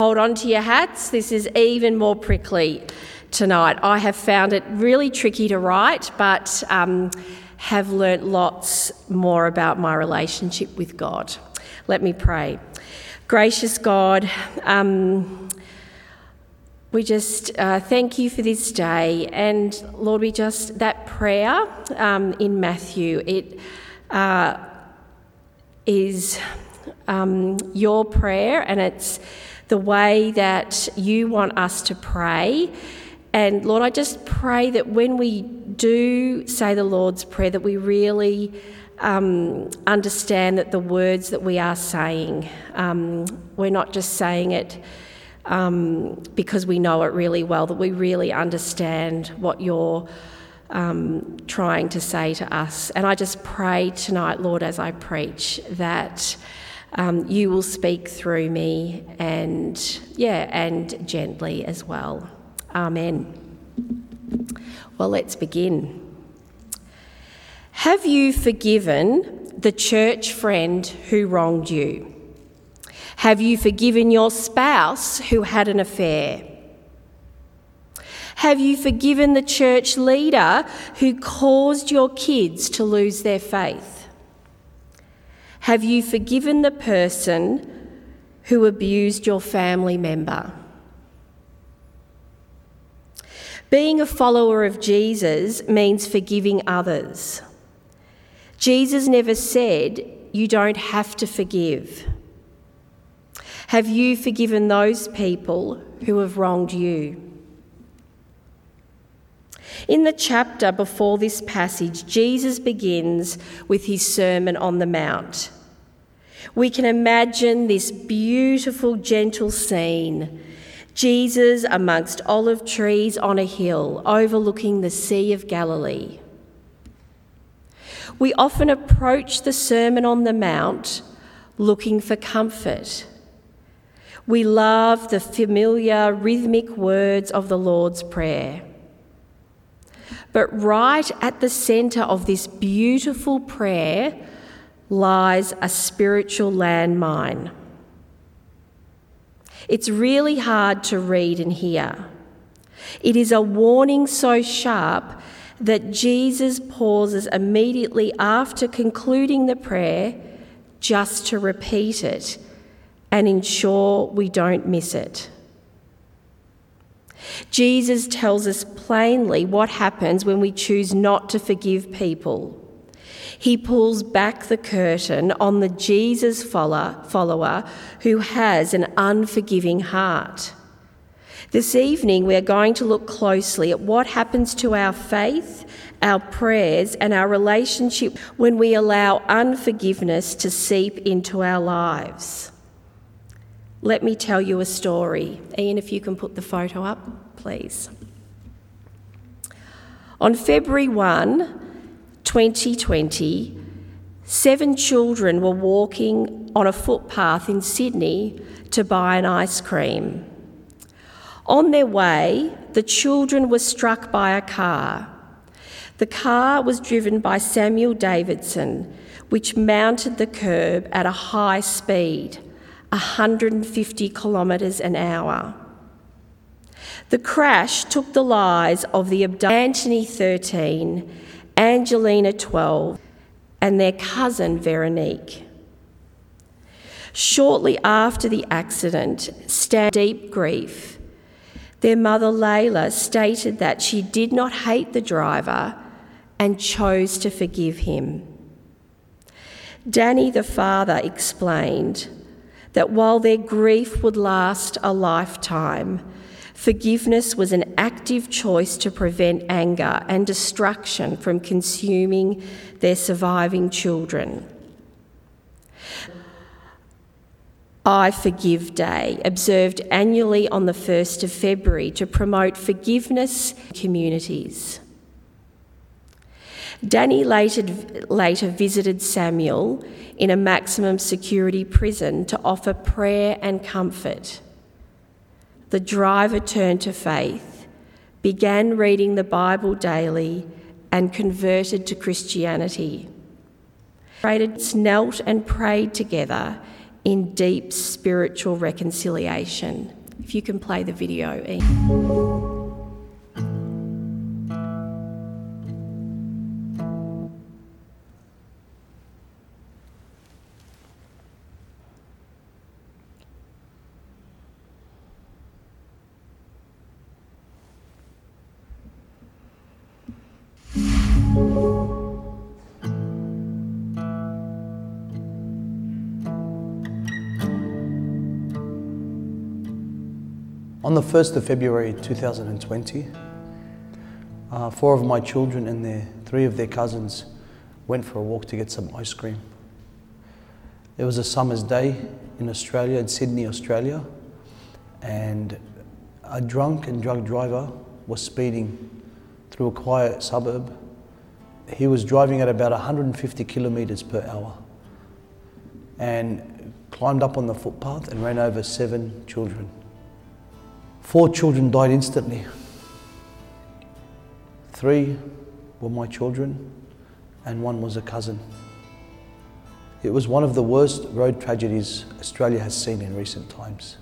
Hold on to your hats. This is even more prickly tonight. I have found it really tricky to write, but have learnt lots more about my relationship with God. Let me pray. Gracious God, we just thank you for this day. And Lord, that prayer in Matthew, it is your prayer, and it's the way that you want us to pray. And Lord, I just pray that when we do say the Lord's Prayer, that we really understand that the words that we are saying, we're not just saying it because we know it really well, that we really understand what you're trying to say to us. And I just pray tonight, Lord, as I preach, that you will speak through me and gently as well. Amen. Well, let's begin. Have you forgiven the church friend who wronged you? Have you forgiven your spouse who had an affair? Have you forgiven the church leader who caused your kids to lose their faith? Have you forgiven the person who abused your family member? Being a follower of Jesus means forgiving others. Jesus never said you don't have to forgive. Have you forgiven those people who have wronged you? In the chapter before this passage, Jesus begins with his Sermon on the Mount. We can imagine this beautiful, gentle scene. Jesus amongst olive trees on a hill overlooking the Sea of Galilee. We often approach the Sermon on the Mount looking for comfort. We love the familiar rhythmic words of the Lord's Prayer. But right at the centre of this beautiful prayer lies a spiritual landmine. It's really hard to read and hear. It is a warning so sharp that Jesus pauses immediately after concluding the prayer just to repeat it and ensure we don't miss it. Jesus tells us plainly what happens when we choose not to forgive people. He pulls back the curtain on the Jesus follower who has an unforgiving heart. This evening, we're going to look closely at what happens to our faith, our prayers, and our relationship when we allow unforgiveness to seep into our lives. Let me tell you a story. Ian, if you can put the photo up, please. On February 1, 2020, 7 children were walking on a footpath in Sydney to buy an ice cream. On their way, the children were struck by a car. The car was driven by Samuel Davidson, which mounted the curb at a high speed, 150 kilometres an hour. The crash took the lives of the Anthony, 13, Angelina, 12, and their cousin, Veronique. Shortly after the accident, in deep grief, their mother, Layla, stated that she did not hate the driver and chose to forgive him. Danny, the father, explained that while their grief would last a lifetime, forgiveness was an active choice to prevent anger and destruction from consuming their surviving children. I Forgive Day, observed annually on the 1st of February to promote forgiveness in communities. Danny later visited Samuel in a maximum security prison to offer prayer and comfort. The driver turned to faith, began reading the Bible daily, and converted to Christianity. Knelt and prayed together in deep spiritual reconciliation. If you can play the video, Ian. On the 1st of February 2020, 4 of my children and 3 of their cousins went for a walk to get some ice cream. It was a summer's day in Australia, in Sydney, Australia, and a drunk and drug driver was speeding through a quiet suburb. He was driving at about 150 kilometres per hour and climbed up on the footpath and ran over 7 children. 4 children died instantly. 3 were my children and 1 was a cousin. It was one of the worst road tragedies Australia has seen in recent times.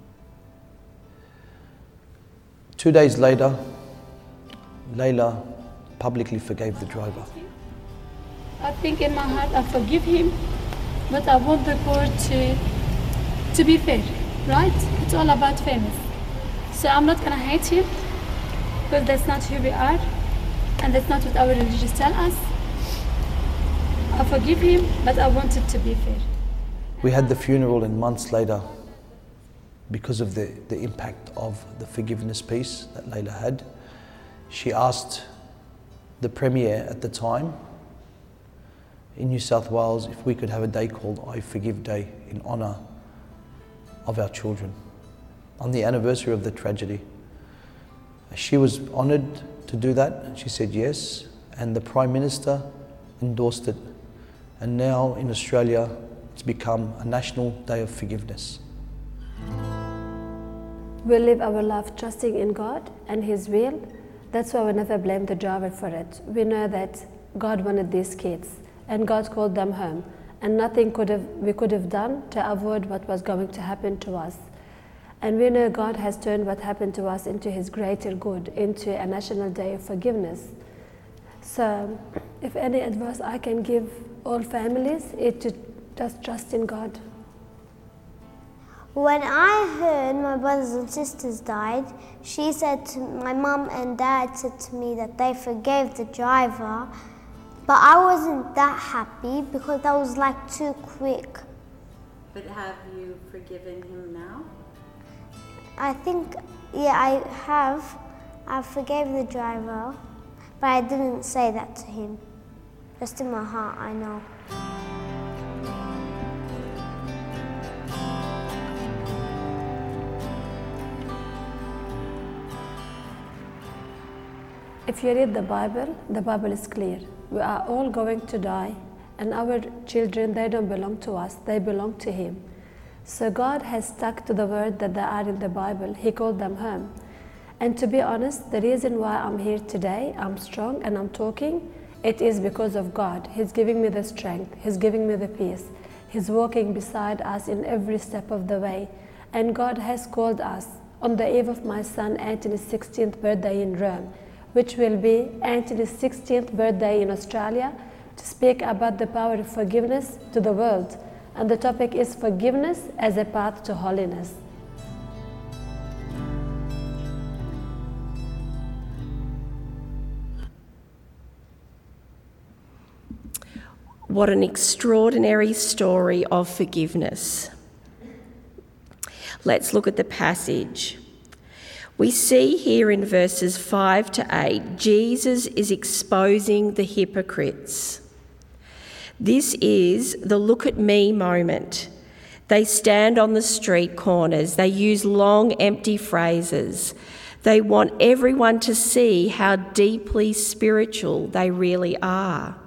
2 days later, Layla publicly forgave the driver. I think in my heart I forgive him, but I want the court to be fair, right? It's all about fairness. So I'm not gonna hate him, because that's not who we are, and that's not what our religions tell us. I forgive him, but I want it to be fair. We had the funeral, and months later, because of the impact of the forgiveness piece that Layla had, she asked the Premier at the time in New South Wales if we could have a day called I Forgive Day in honour of our children on the anniversary of the tragedy. She was honoured to do that. She said yes, and the Prime Minister endorsed it. And now in Australia, it's become a national day of forgiveness. We live our life trusting in God and His will. That's why we never blame the driver for it. We know that God wanted these kids and God called them home, and nothing we could have done to avoid what was going to happen to us. And we know God has turned what happened to us into His greater good, into a national day of forgiveness. So if any advice I can give all families, it's to just trust in God. When I heard my brothers and sisters died, my mum and dad said to me that they forgave the driver, but I wasn't that happy because that was like too quick. But have you forgiven him now? I think, yeah, I have. I forgave the driver, but I didn't say that to him. Just in my heart, I know. If you read the Bible is clear. We are all going to die, and our children, they don't belong to us, they belong to Him. So God has stuck to the word that they are in the Bible. He called them home. And to be honest, the reason why I'm here today, I'm strong and I'm talking, it is because of God. He's giving me the strength, He's giving me the peace. He's walking beside us in every step of the way. And God has called us on the eve of my son Anthony's 16th birthday in Rome, which will be Anthony's 16th birthday in Australia, to speak about the power of forgiveness to the world. And the topic is forgiveness as a path to holiness. What an extraordinary story of forgiveness. Let's look at the passage. We see here in verses 5 to 8, Jesus is exposing the hypocrites. This is the look at me moment. They stand on the street corners. They use long, empty phrases. They want everyone to see how deeply spiritual they really are.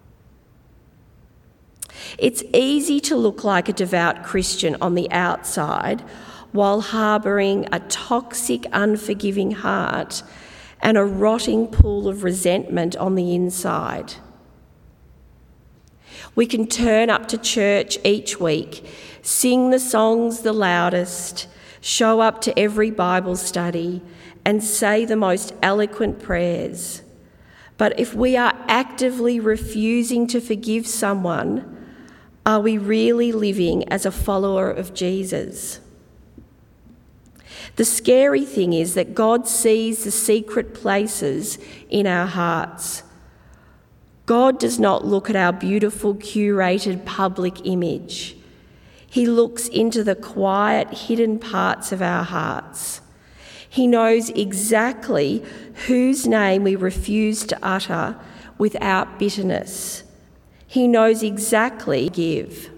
It's easy to look like a devout Christian on the outside while harbouring a toxic, unforgiving heart and a rotting pool of resentment on the inside. We can turn up to church each week sing the songs the loudest, show up to every Bible study, and say the most eloquent prayers. But if we are actively refusing to forgive someone, are we really living as a follower of Jesus? The scary thing is that God sees the secret places in our hearts. God does not look at our beautiful, curated public image. He looks into the quiet, hidden parts of our hearts. He knows exactly whose name we refuse to utter without bitterness. He knows exactly give.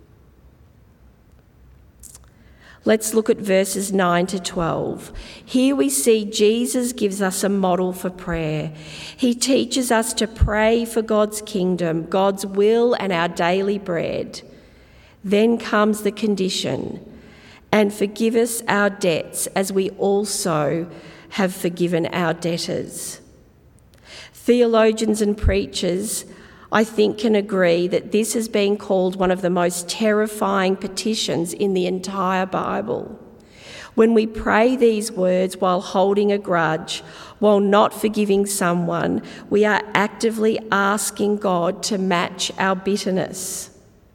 Let's look at verses 9 to 12. Here we see Jesus gives us a model for prayer. He teaches us to pray for God's kingdom, God's will, and our daily bread. Then comes the condition, and forgive us our debts as we also have forgiven our debtors. Theologians and preachers, I think, can agree that this has been called one of the most terrifying petitions in the entire Bible. When we pray these words while holding a grudge, while not forgiving someone, we are actively asking God to match our bitterness.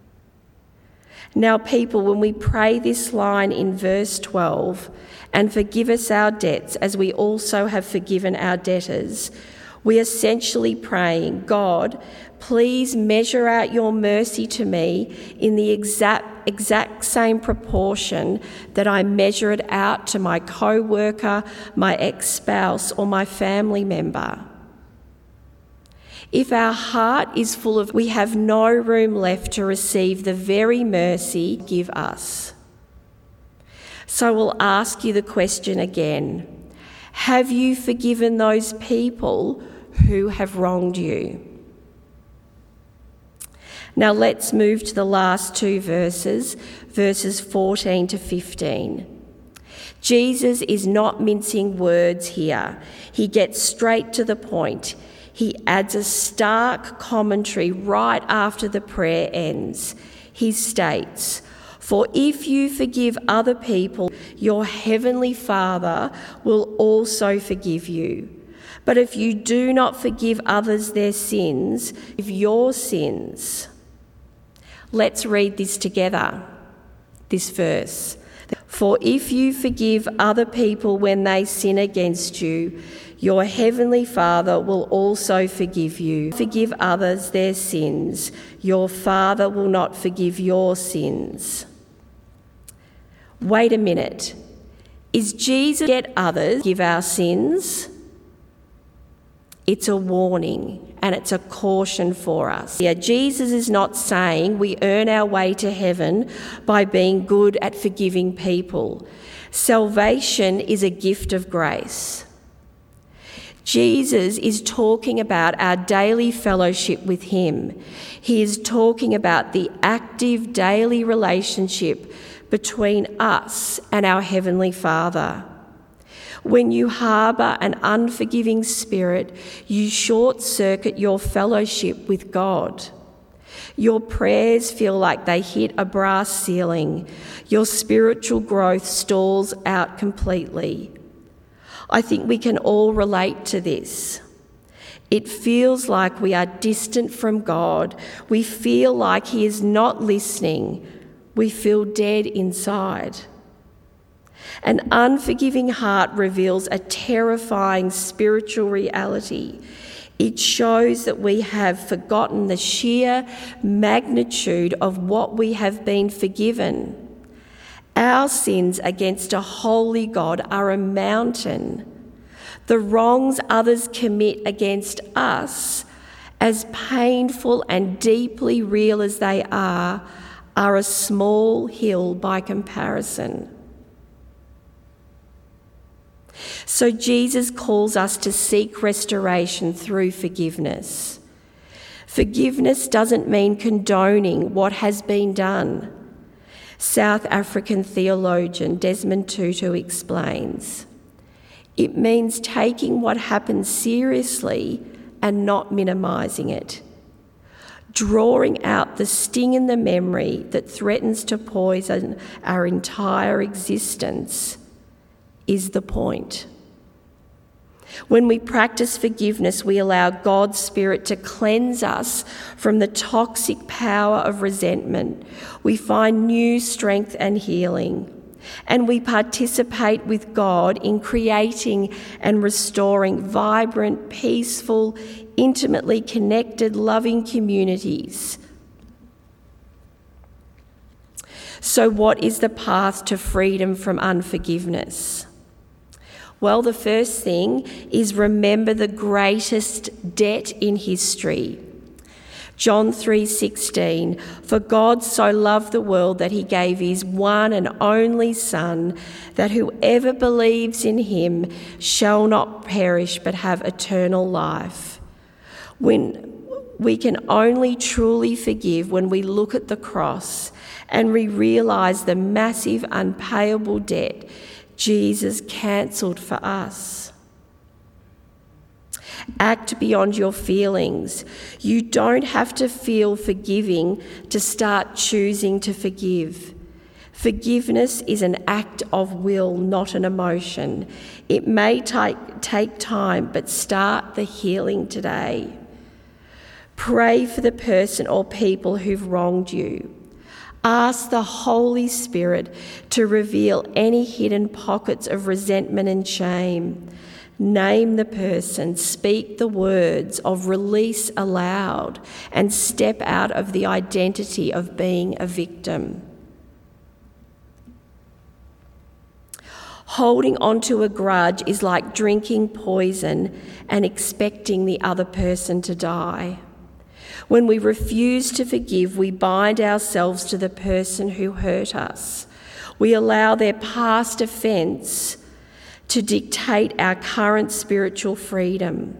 Now, people, when we pray this line in verse 12, and forgive us our debts as we also have forgiven our debtors, we're essentially praying, God, please measure out your mercy to me in the exact same proportion that I measure it out to my co-worker, my ex-spouse, or my family member. If our heart is full of, we have no room left to receive the very mercy give us. So we'll ask you the question again. Have you forgiven those people who have wronged you? Now let's move to the last two verses, verses 14 to 15. Jesus is not mincing words here. He gets straight to the point. He adds a stark commentary right after the prayer ends. He states, "For if you forgive other people, your heavenly Father will also forgive you. But if you do not forgive others their sins, your sins." Let's read this together, this verse. "For if you forgive other people when they sin against you, your heavenly Father will also forgive you. Forgive others their sins. Your Father will not forgive your sins." Wait a minute. Is Jesus get others give our sins? It's a warning and it's a caution for us. Yeah, Jesus is not saying we earn our way to heaven by being good at forgiving people. Salvation is a gift of grace. Jesus is talking about our daily fellowship with him. He is talking about the active daily relationship between us and our Heavenly Father. When you harbour an unforgiving spirit, you short-circuit your fellowship with God. Your prayers feel like they hit a brass ceiling. Your spiritual growth stalls out completely. I think we can all relate to this. It feels like we are distant from God. We feel like he is not listening. We feel dead inside. An unforgiving heart reveals a terrifying spiritual reality. It shows that we have forgotten the sheer magnitude of what we have been forgiven. Our sins against a holy God are a mountain. The wrongs others commit against us, as painful and deeply real as they are a small hill by comparison. So Jesus calls us to seek restoration through forgiveness. Forgiveness doesn't mean condoning what has been done. South African theologian Desmond Tutu explains, it means taking what happened seriously and not minimising it. drawing out the sting in the memory that threatens to poison our entire existence, is the point. When we practice forgiveness, we allow God's Spirit to cleanse us from the toxic power of resentment. We find new strength and healing, and we participate with God in creating and restoring vibrant, peaceful, intimately connected, loving communities. So, what is the path to freedom from unforgiveness? Well, the first thing is remember the greatest debt in history. John 3:16, for God so loved the world that he gave his one and only Son, that whoever believes in him shall not perish but have eternal life. When we can only truly forgive when we look at the cross and we realise the massive unpayable debt Jesus cancelled for us. Act beyond your feelings. You don't have to feel forgiving to start choosing to forgive. Forgiveness is an act of will, not an emotion. It may take time, but start the healing today. Pray for the person or people who've wronged you. Ask the Holy Spirit to reveal any hidden pockets of resentment and shame. Name the person, speak the words of release aloud, and step out of the identity of being a victim. Holding onto a grudge is like drinking poison and expecting the other person to die. When we refuse to forgive, we bind ourselves to the person who hurt us. We allow their past offence to dictate our current spiritual freedom.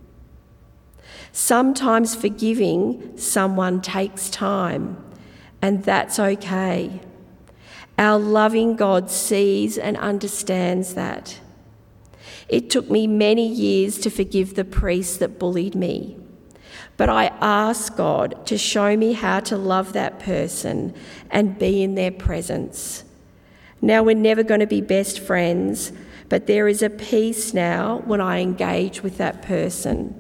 Sometimes forgiving someone takes time, and that's okay. Our loving God sees and understands that. It took me many years to forgive the priest that bullied me. But I asked God to show me how to love that person and be in their presence. Now we're never going to be best friends, but there is a peace now when I engage with that person.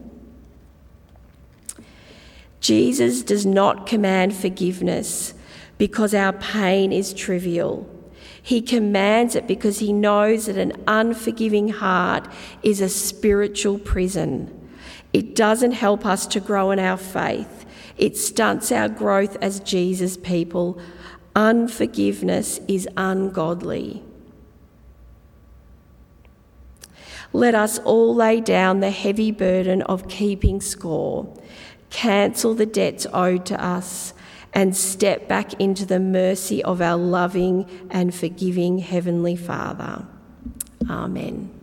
Jesus does not command forgiveness because our pain is trivial. He commands it because he knows that an unforgiving heart is a spiritual prison. It doesn't help us to grow in our faith. It stunts our growth as Jesus people. Unforgiveness is ungodly. Let us all lay down the heavy burden of keeping score, cancel the debts owed to us, and step back into the mercy of our loving and forgiving Heavenly Father. Amen.